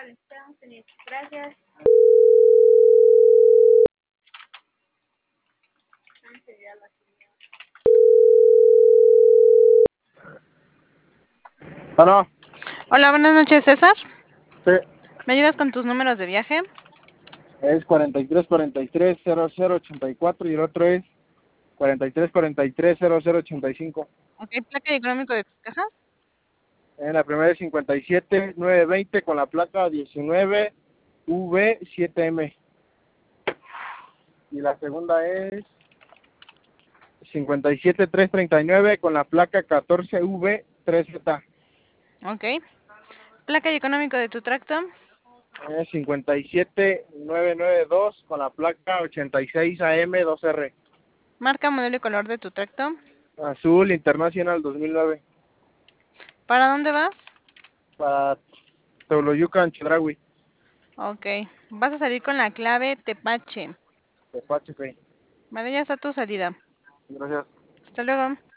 Vale, quedamos pendientes. Gracias. Bueno, Hola, buenas noches, César. sí, ¿Me ayudas con tus números de viaje? es 43-43-00-84 y el otro es 43-43-00-85. Ok, placa y económico de tus cajas. En la primera es 57-920 con la placa 19V7M. Y la segunda es 57-339 con la placa 14V3Z. Ok. Placa y económico de tu tracto. 57-992 con la placa 86AM2R. Marca, modelo y color de tu tracto. Azul International 2009. ¿Para dónde vas? Para Toloyucan, Chedraui. Ok. Vas a salir con la clave Tepache. Tepache, ok. Vale, ya está tu salida. Gracias. Hasta luego.